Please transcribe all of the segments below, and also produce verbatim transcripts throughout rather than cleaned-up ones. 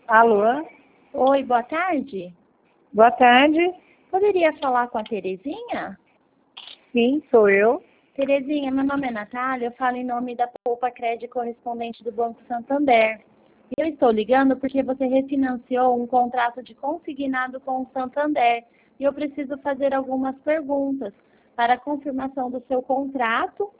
Alô? Oi, boa tarde. Boa tarde. Poderia falar com a Terezinha? Sim, sou eu. Terezinha, meu nome é Natália, eu falo em nome da Poupa Crédito correspondente do Banco Santander. Eu estou ligando porque você refinanciou um contrato de consignado com o Santander e eu preciso fazer algumas perguntas para a confirmação do seu contrato.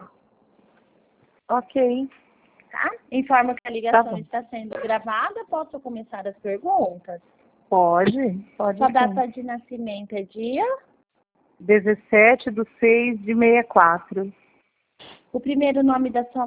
Ok. Tá? Informo que a ligação Tá está sendo gravada. Posso começar as perguntas? Pode? Pode Sua sim. data de nascimento é dia? dezessete de seis de sessenta e quatro. O primeiro nome da sua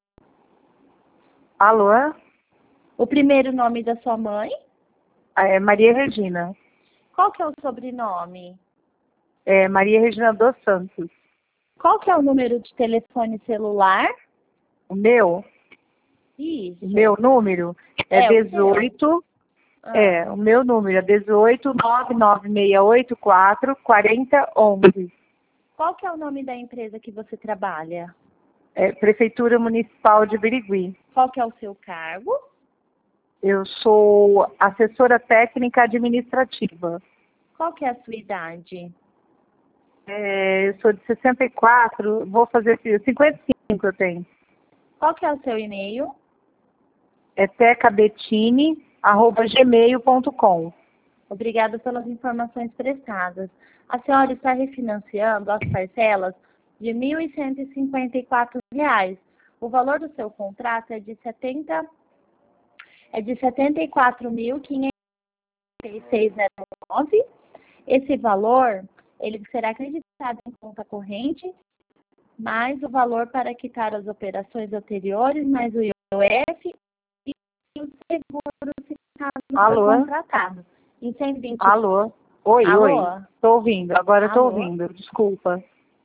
Alô? O primeiro nome da sua mãe? É Maria Regina. Qual que é o sobrenome? É Maria Regina dos Santos. Qual que é o número de telefone celular? O meu? Isso. O meu número é, É, o dezoito. Ah, É, o meu número é dezoito nove nove seis oito quatro quatro zero um um. Qual que é o nome da empresa que você trabalha? É Prefeitura Municipal de Birigui. Qual que é o seu cargo? Eu sou assessora técnica administrativa. Qual que é a sua idade? É, eu sou de sessenta e quatro, vou fazer cinquenta e cinco eu tenho. Qual que é o seu e-mail? É tecabetini arroba gmail ponto com. Obrigada pelas informações prestadas. A senhora está refinanciando as parcelas de mil cento e cinquenta e quatro reais. O valor do seu contrato é de setenta é de setenta e quatro mil quinhentos e seis reais e nove centavos. Esse valor, ele será acreditado em conta corrente, mais o valor para quitar as operações anteriores, mais o I O F e o seguro se caso não for Alô? contratado. Em cento e vinte. Alô? Oi, Alô? oi. Estou ouvindo, agora estou Alô? ouvindo, desculpa.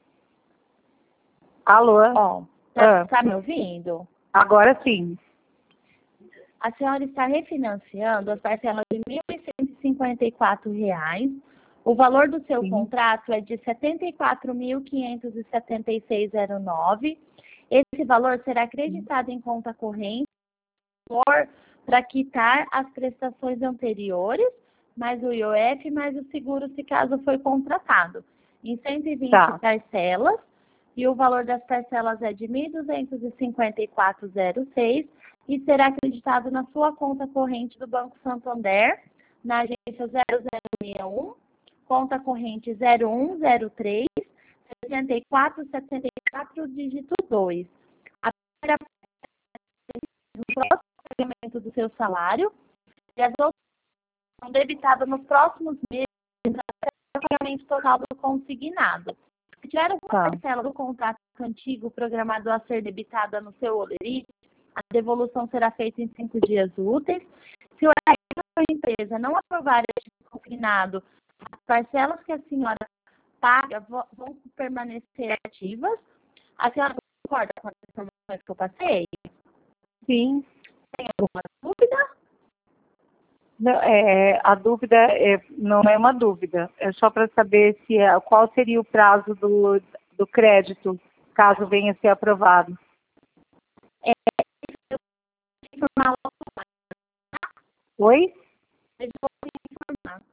Alô? Ó, tá, Ah, tá me ouvindo? agora sim. A senhora está refinanciando as parcelas de mil cento e cinquenta e quatro reais. O valor do seu Sim. contrato é de setenta e quatro mil quinhentos e setenta e seis reais e nove centavos. Esse valor será acreditado em conta corrente para quitar as prestações anteriores, mais o I O F, mais o seguro, se caso foi contratado, em cento e vinte Tá. parcelas, e o valor das parcelas é de mil duzentos e cinquenta e quatro reais e seis centavos e será acreditado na sua conta corrente do Banco Santander, na agência zero zero seis um, conta corrente zero um zero três, sessenta e quatro setenta e quatro, dígito dois. A primeira no próximo pagamento do seu salário e as outras são debitadas nos próximos meses até o pagamento total do consignado. Se tiver alguma Tá. parcela do contrato antigo programado a ser debitada no seu holerite, a devolução será feita em cinco dias úteis. Se o horário da empresa não aprovar este consignado, as parcelas que a senhora paga vão permanecer ativas. A senhora concorda com as informações que eu passei? Sim. Tem alguma dúvida? Não, é, a dúvida é, não é uma dúvida, é só para saber se é, qual seria o prazo do, do crédito, caso venha a ser aprovado. É, eu vou informar logo. Oi? Eu vou informar.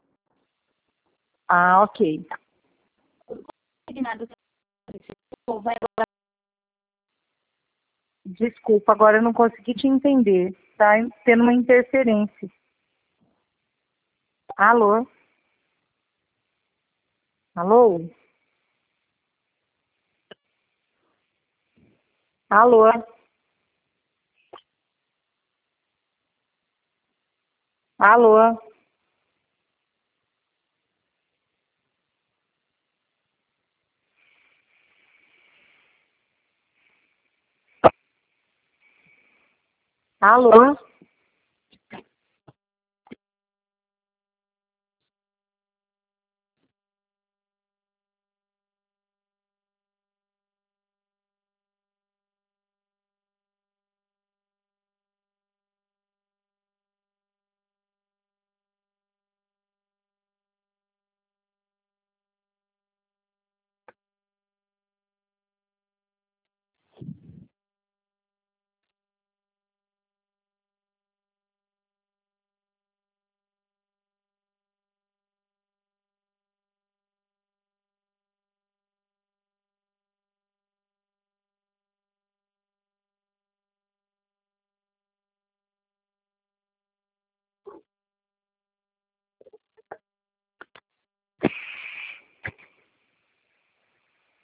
Ah, ok. O consignado vai Desculpa, agora eu não consegui te entender. Tá tendo uma interferência. Alô? Alô? Alô? Alô? Alô?